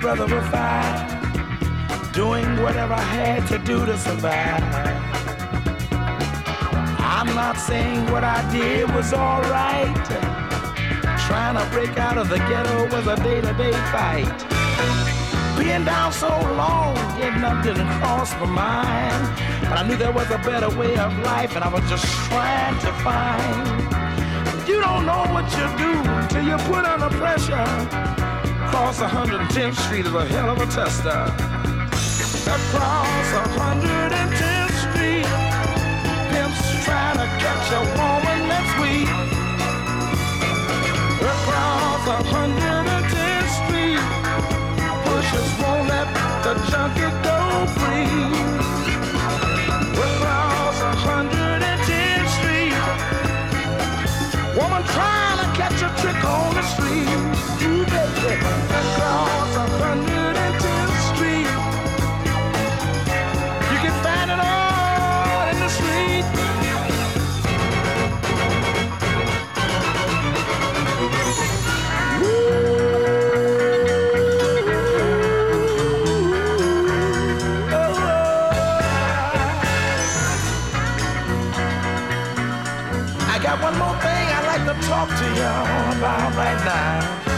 brother was fine, doing whatever I had to do to survive. I'm not saying what I did was alright. Trying to break out of the ghetto was a day-to-day fight. Being down so long, getting up didn't cross my mind. But I knew there was a better way of life, and I was just trying to find. You don't know what you do till you put under pressure. Across 110th Street is a hell of a tester. Across 110th Street, pimps trying to catch a woman that's weak. Across 110th Street, pushers won't let the junkie go free. Across 110th Street, woman trying to catch a trick on the street. Ooh, baby. Across 110th Street, you can find it all in the street. One more thing I'd like to talk to you about right now.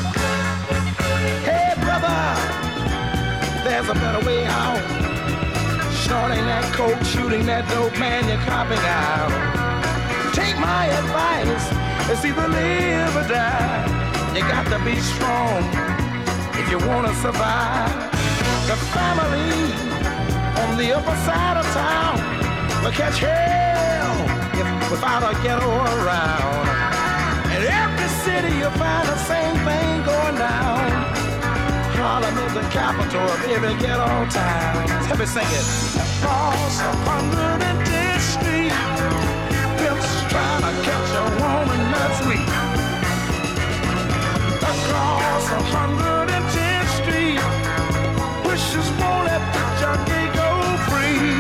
Hey brother, there's a better way out. Snorting that coke, shooting that dope, man, you're copping out. Take my advice, it's either live or die. You got to be strong if you want to survive. The family on the upper side of town will catch hell without a ghetto around. In every city you'll find the same thing going down. Harlem is the capital of every ghetto town. Let me sing it. Across 110th Street, pimps trying to catch a woman that's weak. Across 110th Street, pushers won't let the junkie go free.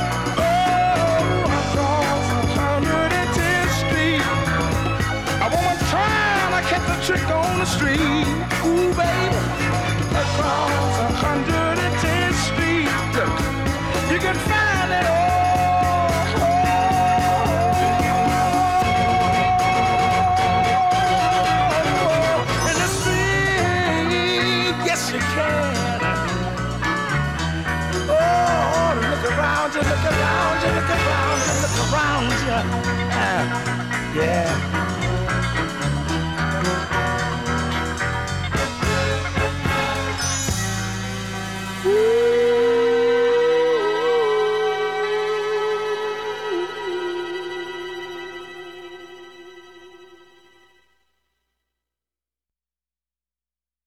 Catch a trick on the street, ooh baby. Across 110th Street, look, you can find it all in the street. Yes you can. Oh, look around you, look around you, look around you, look around you. Yeah.